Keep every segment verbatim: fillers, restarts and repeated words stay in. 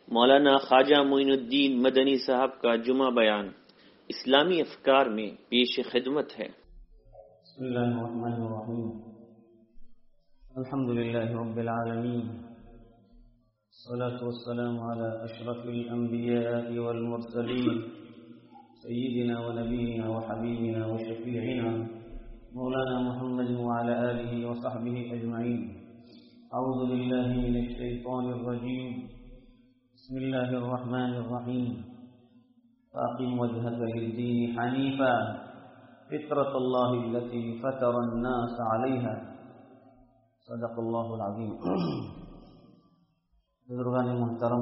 مولانا خواجہ معین الدین مدنی صاحب کا جمعہ بیان اسلامی افکار میں پیش خدمت ہے۔ بسم اللہ الرحمن الرحیم، الحمد للہ رب العالمین، والصلاة والسلام على اشرف الانبیاء والمرسلین، سیدنا ونبینا وحبیبنا وشفیعنا مولانا محمد وعلى آلہ وصحبہ اجمعین۔ اعوذ باللہ من الشیطان الرجیم، بسم اللہ الرحمن الرحیم، فاقم وجهك للدین حنیفا فطرۃ اللہ التي فطر الناس علیہا، صدق اللہ العظیم۔ بزرگان محترم،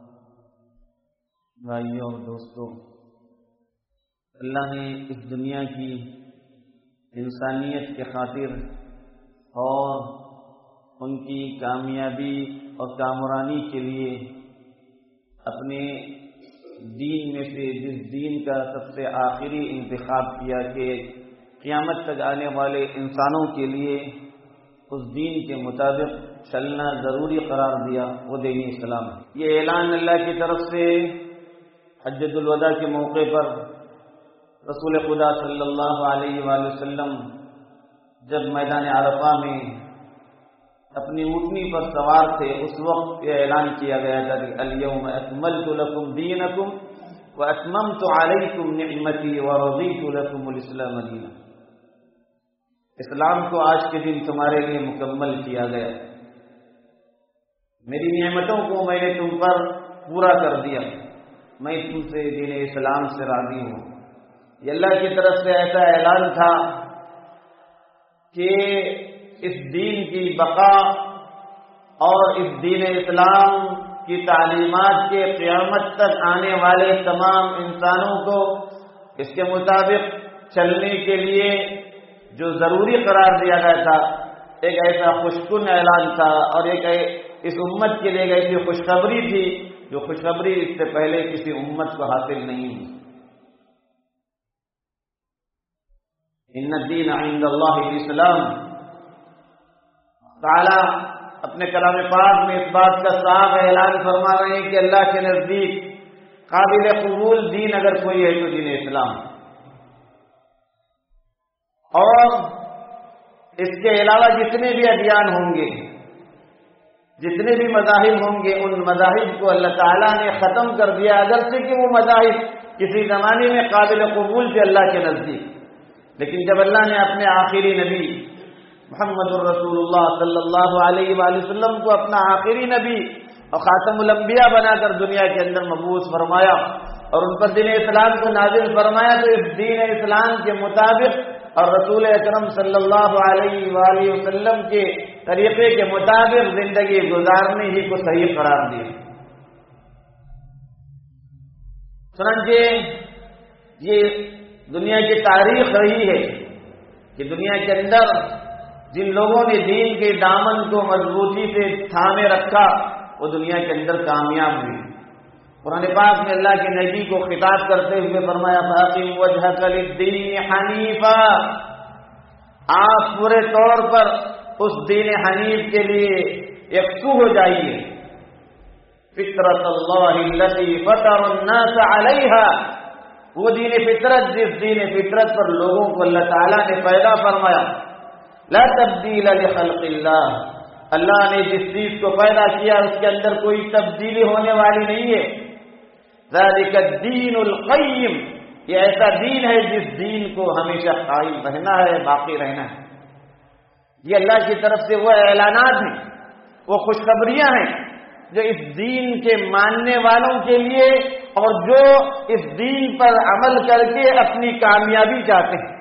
بھائیوں اور دوستوں، اللہ نے اس دنیا کی انسانیت کے خاطر اور ان کی کامیابی اور کامرانی کے لیے اپنے دین میں سے جس دین کا سب سے آخری انتخاب کیا کہ قیامت تک آنے والے انسانوں کے لیے اس دین کے مطابق چلنا ضروری قرار دیا، وہ دین اسلام ہے۔ یہ اعلان اللہ کی طرف سے حجۃ الوداع کے موقع پر رسول خدا صلی اللہ علیہ وآلہ وسلم جب میدان عرفہ میں اپنی اونٹنی پر سوار تھے، اس وقت یہ اعلان کیا گیا تھا کہ الیوم اکملت لکم دینکم واتممت علیکم نعمتی ورضیت لکم الاسلام دینا۔ اسلام کو آج کے دن تمہارے لیے مکمل کیا گیا، میری نعمتوں کو میں نے تم پر پورا کر دیا، میں تم سے دین اسلام سے راضی ہوں۔ یہ اللہ کی طرف سے ایسا اعلان تھا کہ اس دین کی بقا اور اس دین اسلام کی تعلیمات کے قیامت تک آنے والے تمام انسانوں کو اس کے مطابق چلنے کے لیے جو ضروری قرار دیا گیا تھا، ایک ایسا خوشکن اعلان تھا اور ایک اس امت کے لیے ایک ایسی خوشخبری تھی جو خوشخبری اس سے پہلے کسی امت کو حاصل نہیں ہوئی۔ ان الدین عند اللہ الاسلام، تعالی اپنے کلام پاک میں اس بات کا صاف اعلان فرما رہے ہیں کہ اللہ کے نزدیک قابل قبول دین اگر کوئی ہے تو دین اسلام، اور اس کے علاوہ جتنے بھی ادیان ہوں گے، جتنے بھی مذاہب ہوں گے، ان مذاہب کو اللہ تعالیٰ نے ختم کر دیا، اگرچہ کہ وہ مذاہب کسی زمانے میں قابل قبول تھے اللہ کے نزدیک، لیکن جب اللہ نے اپنے آخری نبی محمد الرسول اللہ صلی اللہ علیہ وآلہ وسلم کو اپنا آخری نبی اور خاتم الانبیاء بنا کر دنیا کے اندر مبعوث فرمایا اور ان پر دین اسلام کو نازل فرمایا، تو اس دین اسلام کے مطابق اور رسول اکرم صلی اللہ علیہ وآلہ وسلم کے طریقے کے مطابق زندگی گزارنے ہی کو صحیح قرار دیا۔ چنانچہ یہ دنیا کی تاریخ رہی ہے کہ دنیا کے اندر جن لوگوں نے دین کے دامن کو مضبوطی سے تھامے رکھا وہ دنیا کے اندر کامیاب ہوئی۔ قرآن پاک میں اللہ کے نبی کو خطاب کرتے ہوئے فرمایا فاقم وجہک للدین حنیفا، آپ پورے طور پر اس دین حنیف کے لیے یکسو ہو جائیے۔ فطرۃ اللہ التی فطر الناس علیہا، وہ دین فطرت جس دین فطرت پر لوگوں کو اللہ تعالیٰ نے پیدا فرمایا۔ لا تبدیل لخلق اللہ، اللہ نے جس چیز کو پیدا کیا اس کے اندر کوئی تبدیلی ہونے والی نہیں ہے۔ ذالک الدین القیم، یہ ایسا دین ہے جس دین کو ہمیشہ قائم رہنا ہے، باقی رہنا ہے۔ یہ اللہ کی طرف سے وہ اعلانات ہیں، وہ خوشخبریاں ہیں جو اس دین کے ماننے والوں کے لیے اور جو اس دین پر عمل کر کے اپنی کامیابی چاہتے ہیں۔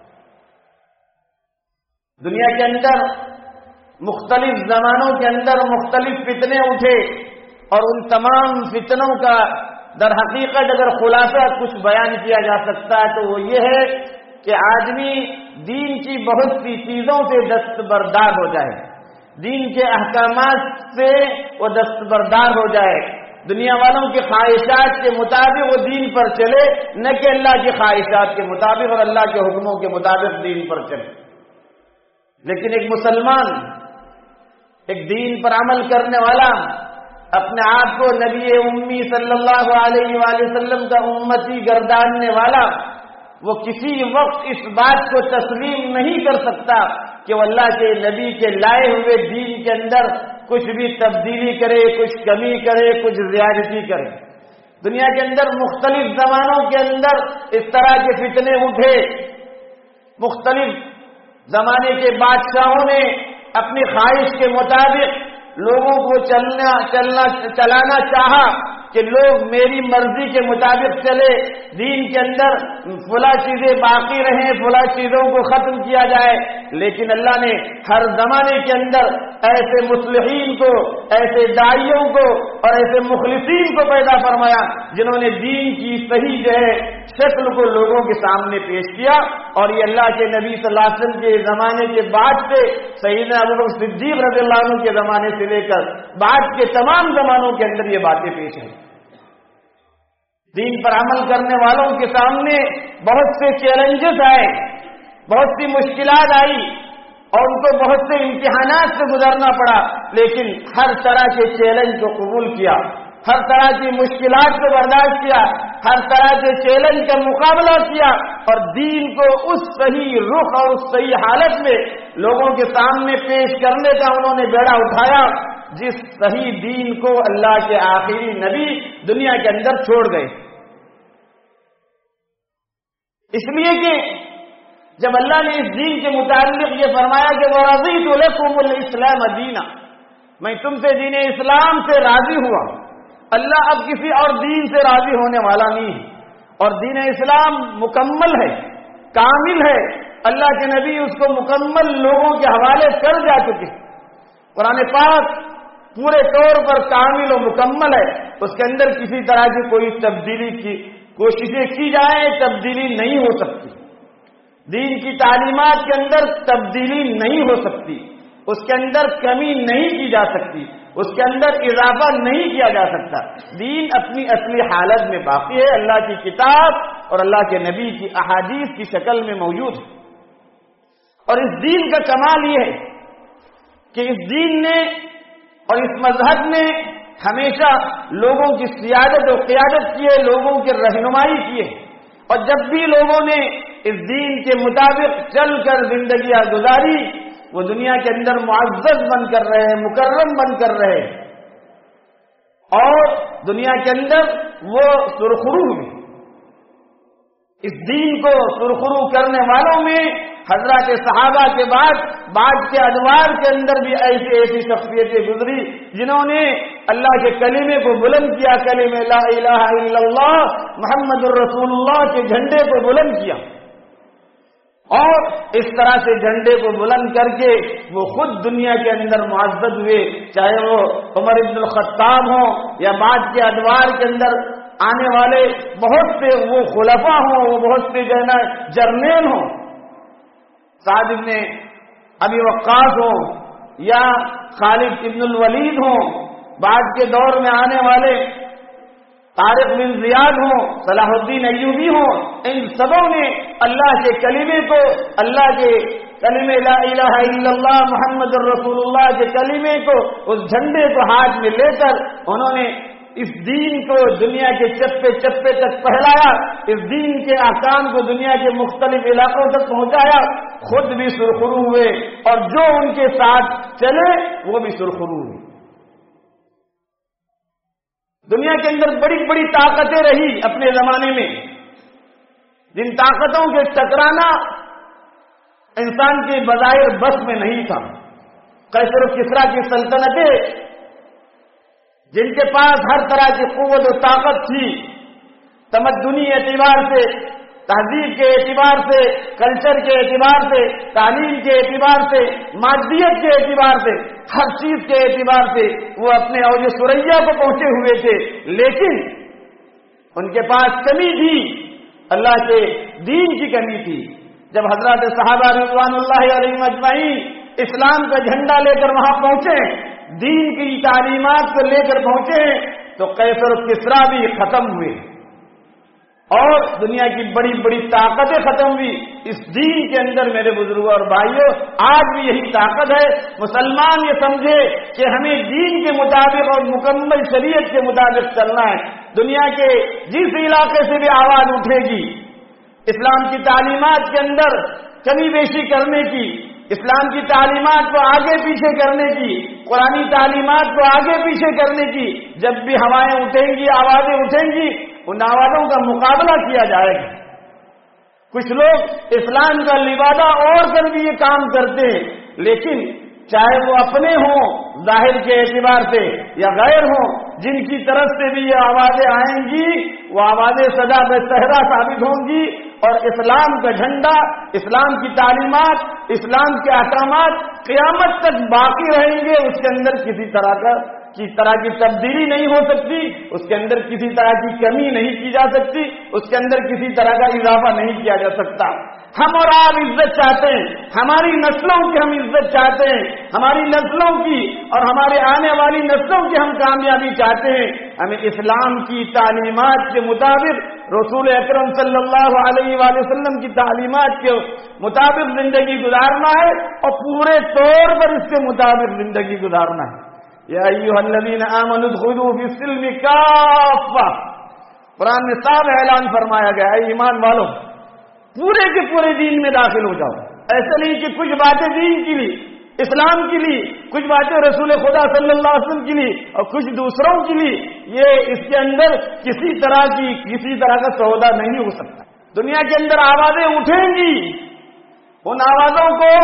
دنیا کے اندر مختلف زمانوں کے اندر مختلف فتنے اٹھے اور ان تمام فتنوں کا در حقیقت اگر خلاصہ کچھ بیان کیا جا سکتا ہے تو وہ یہ ہے کہ آدمی دین کی بہت سی چیزوں سے دستبردار ہو جائے، دین کے احکامات سے وہ دستبردار ہو جائے، دنیا والوں کی خواہشات کے مطابق وہ دین پر چلے، نہ کہ اللہ کی خواہشات کے مطابق اور اللہ کے حکموں کے مطابق دین پر چلے۔ لیکن ایک مسلمان، ایک دین پر عمل کرنے والا اپنے آپ کو نبی امی صلی اللہ علیہ وآلہ وسلم کا امتی گرداننے والا، وہ کسی وقت اس بات کو تسلیم نہیں کر سکتا کہ وہ اللہ کے نبی کے لائے ہوئے دین کے اندر کچھ بھی تبدیلی کرے، کچھ کمی کرے، کچھ زیادتی کرے۔ دنیا کے اندر مختلف زمانوں کے اندر اس طرح کے فتنے اٹھے، مختلف زمانے کے بادشاہوں نے اپنی خواہش کے مطابق لوگوں کو چلنا چلنا چلانا چاہا کہ لوگ میری مرضی کے مطابق چلے، دین کے اندر فلاں چیزیں باقی رہیں، فلاں چیزوں کو ختم کیا جائے۔ لیکن اللہ نے ہر زمانے کے اندر ایسے مصلحین کو، ایسے داعیوں کو اور ایسے مخلصین کو پیدا فرمایا جنہوں نے دین کی صحیح جو ہے شکل کو لوگوں کے سامنے پیش کیا، اور یہ اللہ کے نبی صلی اللہ علیہ وسلم کے زمانے کے بعد سے سیدنا ابوبکر صدیق رضی اللہ عنہ کے زمانے سے لے کر بعد کے تمام زمانوں کے اندر یہ باتیں پیش ہیں۔ دین پر عمل کرنے والوں کے سامنے بہت سے چیلنجز آئے، بہت سی مشکلات آئی، اور ان کو بہت سے امتحانات سے گزرنا پڑا، لیکن ہر طرح کے چیلنج کو قبول کیا، ہر طرح کی مشکلات کو برداشت کیا، ہر طرح کے چیلنج کا مقابلہ کیا، اور دین کو اس صحیح رخ اور اس صحیح حالت میں لوگوں کے سامنے پیش کرنے کا انہوں نے بیڑا اٹھایا جس صحیح دین کو اللہ کے آخری نبی دنیا کے اندر چھوڑ گئے۔ اس لیے کہ جب اللہ نے اس دین کے متعلق یہ فرمایا کہ وَرَضِيتُ لَكُمُ الْإِسْلَامَ دِينًا، میں تم سے دین اسلام سے راضی ہوا۔ اللہ اب کسی اور دین سے راضی ہونے والا نہیں ہے، اور دین اسلام مکمل ہے، کامل ہے۔ اللہ کے نبی اس کو مکمل لوگوں کے حوالے کر جا چکے۔ قرآن پاک پورے طور پر کامل و مکمل ہے، اس کے اندر کسی طرح کی کوئی تبدیلی کی کوششیں کی جائیں تبدیلی نہیں ہو سکتی، دین کی تعلیمات کے اندر تبدیلی نہیں ہو سکتی، اس کے اندر کمی نہیں کی جا سکتی، اس کے اندر اضافہ نہیں کیا جا سکتا۔ دین اپنی اصلی حالت میں باقی ہے، اللہ کی کتاب اور اللہ کے نبی کی احادیث کی شکل میں موجود ہے۔ اور اس دین کا کمال یہ ہے کہ اس دین نے اور اس مذہب نے ہمیشہ لوگوں کی سیادت و قیادت کی ہے، لوگوں کی رہنمائی کی ہے، اور جب بھی لوگوں نے اس دین کے مطابق چل کر زندگیاں گزاری، وہ دنیا کے اندر معزز بن کر رہے، مکرم بن کر رہے، اور دنیا کے اندر وہ سرخرو ہوئے۔ اس دین کو سرخرو کرنے والوں میں حضرات صحابہ کے بعد بعد کے ادوار کے اندر بھی ایسی ایسی شخصیتیں گزری جنہوں نے اللہ کے کلمے کو بلند کیا، کلمہ لا الہ الا اللہ محمد الرسول اللہ کے جھنڈے کو بلند کیا، اور اس طرح سے جھنڈے کو بلند کر کے وہ خود دنیا کے اندر معزز ہوئے، چاہے وہ عمر بن الخطاب ہوں یا بعد کے ادوار کے اندر آنے والے بہت سے وہ خلفاء ہوں، وہ بہت سے جو ہے نا جرنیل ہوں، سعد بن ابی وقاص ہوں یا خالد ابن الولید ہوں، بعد کے دور میں آنے والے طارق بن زیاد ہوں، صلاح الدین ایوبی ہوں، ان سبوں نے اللہ کے کلمے کو، اللہ کے کلمے لا الہ الا اللہ محمد الرسول اللہ کے کلمے کو، اس جھنڈے کو ہاتھ میں لے کر انہوں نے اس دین کو دنیا کے چپے چپے تک پھیلایا، اس دین کے احکام کو دنیا کے مختلف علاقوں تک پہنچایا، خود بھی سرخرو ہوئے اور جو ان کے ساتھ چلے وہ بھی سرخرو ہوئے۔ دنیا کے اندر بڑی بڑی طاقتیں رہی اپنے زمانے میں، جن طاقتوں کے ٹکرانا انسان کے بظاہر بس میں نہیں تھا۔ قیصر و کسریٰ کی سلطنتیں جن کے پاس ہر طرح کی قوت و طاقت تھی، تمدنی اعتبار سے، تہذیب کے اعتبار سے، کلچر کے اعتبار سے، تعلیم کے اعتبار سے، مادیت کے اعتبار سے، ہر چیز کے اعتبار سے وہ اپنے اوج ثریا کو پہنچے ہوئے تھے، لیکن ان کے پاس کمی تھی، اللہ کے دین کی کمی تھی۔ جب حضرات صحابہ رضوان اللہ علیہم اجمعین اسلام کا جھنڈا لے کر وہاں پہنچے، دین کی تعلیمات کو لے کر پہنچے، تو قیصر و کسریٰ بھی ختم ہوئے، اور دنیا کی بڑی بڑی طاقتیں ختم ہوئی، اس دین کے اندر میرے بزرگوں اور بھائیوں آج بھی یہی طاقت ہے۔ مسلمان یہ سمجھے کہ ہمیں دین کے مطابق اور مکمل شریعت کے مطابق چلنا ہے۔ دنیا کے جس علاقے سے بھی آواز اٹھے گی اسلام کی تعلیمات کے اندر کمی بیشی کرنے کی، اسلام کی تعلیمات کو آگے پیچھے کرنے کی، قرآنی تعلیمات کو آگے پیچھے کرنے کی، جب بھی ہوائیں اٹھیں گی، آوازیں اٹھیں گی، ان آوازوں کا مقابلہ کیا جائے گا۔ کچھ لوگ اسلام کا لبادہ اوڑھ کر بھی یہ کام کرتے ہیں، لیکن چاہے وہ اپنے ہوں ظاہر کے اعتبار سے یا غیر ہوں، جن کی طرف سے بھی یہ آوازیں آئیں گی وہ آوازیں سدا بے صحرا ثابت ہوں گی، اور اسلام کا جھنڈا، اسلام کی تعلیمات، اسلام کے احکامات قیامت تک باقی رہیں گے۔ اس کے اندر کسی طرح کا کی طرح کی تبدیلی نہیں ہو سکتی، اس کے اندر کسی طرح کی کمی نہیں کی جا سکتی، اس کے اندر کسی طرح کا اضافہ نہیں کیا جا سکتا۔ ہم اور آپ عزت چاہتے ہیں، ہماری نسلوں کی ہم عزت چاہتے ہیں، ہماری نسلوں کی اور ہمارے آنے والی نسلوں کی ہم کامیابی چاہتے ہیں۔ ہمیں اسلام کی تعلیمات کے مطابق، رسول اکرم صلی اللہ علیہ وآلہ وسلم کی تعلیمات کے مطابق زندگی گزارنا ہے، اور پورے طور پر اس کے مطابق زندگی گزارنا ہے۔ یا ایھا الذین آمنوا ادخلوا فی السلم کافہ، قرآن میں صاف اعلان فرمایا گیا ہے ایمان والو پورے کے پورے دین میں داخل ہو جاؤ۔ ایسا نہیں کہ کچھ باتیں دین کی لی، اسلام کی لی، کچھ باتیں رسول خدا صلی اللہ علیہ وسلم کی لی اور کچھ دوسروں کی لی، یہ اس کے اندر کسی طرح کی کسی طرح کا سودا نہیں ہو سکتا۔ دنیا کے اندر آوازیں اٹھیں گی، ان آوازوں کو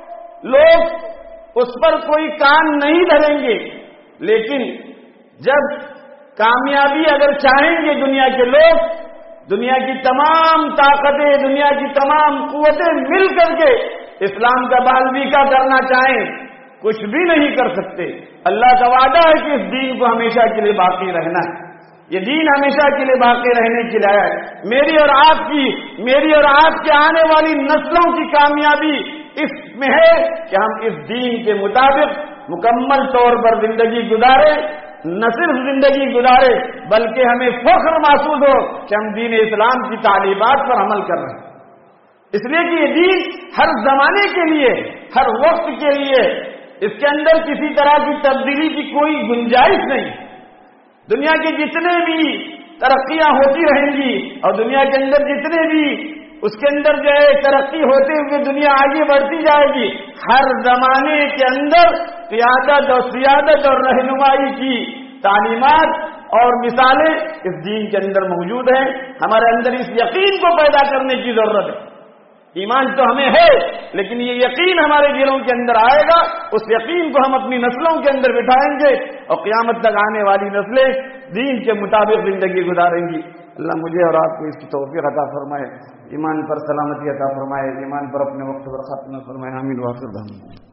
لوگ اس پر کوئی کان نہیں دھریں گے، لیکن جب کامیابی اگر چاہیں گے دنیا کے لوگ، دنیا کی تمام طاقتیں، دنیا کی تمام قوتیں مل کر کے اسلام کا بالبیکا کرنا چاہیں، کچھ بھی نہیں کر سکتے۔ اللہ کا وعدہ ہے کہ اس دین کو ہمیشہ کے لیے باقی رہنا ہے، یہ دین ہمیشہ کے لیے باقی رہنے کے لیے ہے۔ میری اور آپ کی میری اور آپ کے آنے والی نسلوں کی کامیابی اس میں ہے کہ ہم اس دین کے مطابق مکمل طور پر زندگی گزارے، نہ صرف زندگی گزارے بلکہ ہمیں فخر محسوس ہو کہ ہم دین اسلام کی تعلیمات پر عمل کر رہے ہیں۔ اس لیے کہ یہ دین ہر زمانے کے لیے، ہر وقت کے لیے، اس کے اندر کسی طرح کی تبدیلی کی کوئی گنجائش نہیں۔ دنیا کی جتنے بھی ترقیاں ہوتی رہیں گی اور دنیا کے اندر جتنے بھی اس کے اندر جو ہے ترقی ہوتے ہوئے دنیا آگے بڑھتی جائے گی، ہر زمانے کے اندر قیادت اور سیادت اور رہنمائی کی تعلیمات اور مثالیں اس دین کے اندر موجود ہیں۔ ہمارے اندر اس یقین کو پیدا کرنے کی ضرورت ہے۔ ایمان تو ہمیں ہے، لیکن یہ یقین ہمارے دلوں کے اندر آئے گا، اس یقین کو ہم اپنی نسلوں کے اندر بٹھائیں گے اور قیامت تک آنے والی نسلیں دین کے مطابق زندگی گزاریں گی۔ اللہ مجھے اور آپ کو اس کی توفیق عطا فرمائے، ایمان پر سلامتی عطا فرمائے، ایمان پر اپنے وقت پر ختم فرمائے۔ آمین۔ واخر دعوانا